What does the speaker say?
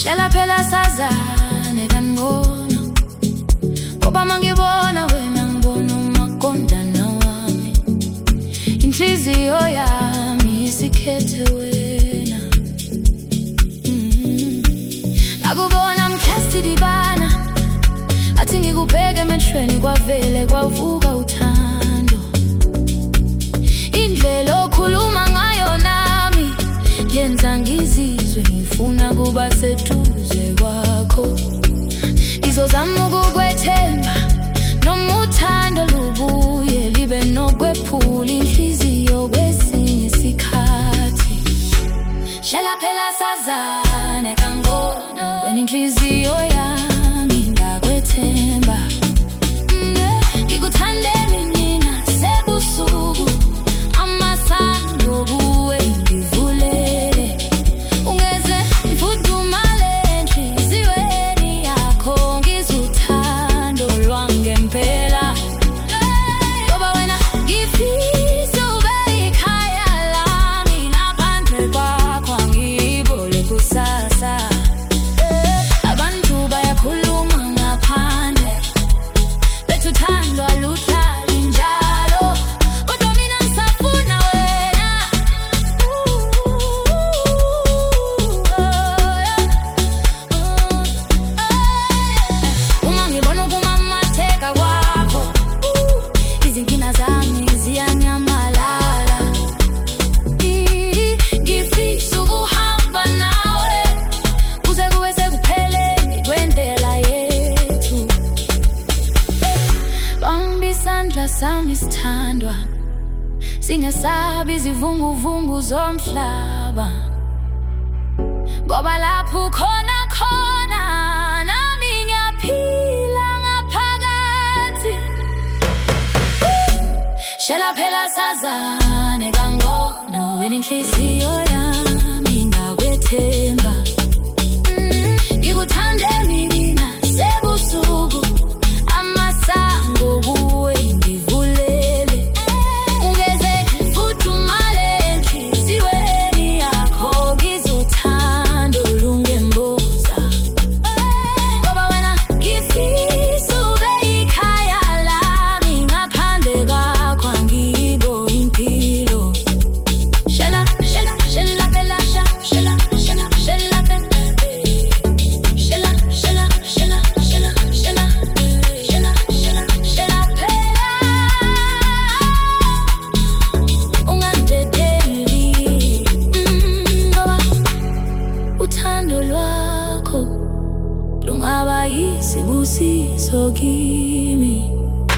Hlala phela sazane kangcono, ngoba mangibona wena ngibona umaqondana wami. Inhliziyo yami isikhethe wena. Nakubona mkhasidibana, athi ngikubheke emehlweni kwavele kwavuka uthando. Indlela okhuluma ngayo nami yenza ngizizwe ngifuna kuba seduze kwakho. Ngizozama ukukwethemba noma uthando lubuye libe nokwephula inhliziyo kwesinye isikhathi. Hlala phela sazane kangcono, wena inhliziyo yami ngakwethemba. Ngikuthandele mina sebusuku, amasando kuwe ngivulele. Ungeze ngifudumale enhliziyweni yakho, ngizuthando lwangempela. Ngoba wena ngifisa ube ikhaya lami, ngaphandle kwakho angibole kusasa. Abantu bayakhuluma ngaphandle, bethi uthando aluhlali njalo, kodwa mina ngisafuna wena. Uma ngibona ukumamatheka kwakho, izinkinga zami ziyanyamalala. Ngifisa ukuhamba nawe kuze kube sekupheleni kwendlela yethu. Bamba isandla sami sithandwa, singesabi izivunguvungu zomhlaba, ngoba lapho khona nami ngiyaphila ngaphakathi. Hlala phela sazane kangcono, wena inhliziyo yami ngakwethemba. Ngikuthandele mina sebusuku, amasango kuwe ngivulele. Ungeze ngifudumale enhliziyweni yakho, ngizuthando lungemboza. Ngoba wena ngifisa ube ikhaya lami, ngaphandle kwakho angiyiboni impilo. Hlala phela hlala phela. Ungandedeli, ngoba uthando lwakho lungaba yisibusiso kimi.